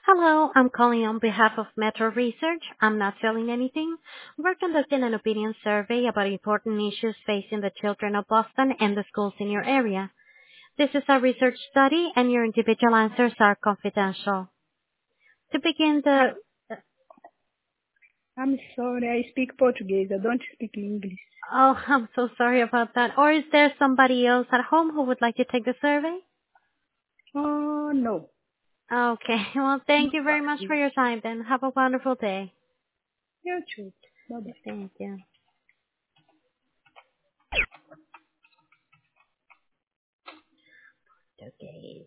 Hello, I'm calling on behalf of Metro Research. I'm not selling anything. We're conducting an opinion survey about important issues facing the children of Boston and the schools in your area. This is a research study and your individual answers are confidential. To begin I- the... I'm sorry, I speak Portuguese. I don't speak English. Oh, I'm so sorry about that. Or is there somebody else at home who would like to take the survey? Oh, no. Okay, well, thank you very much Nobody. for your time then. Have a wonderful day. You too. Bye-bye. Thank you. Okay.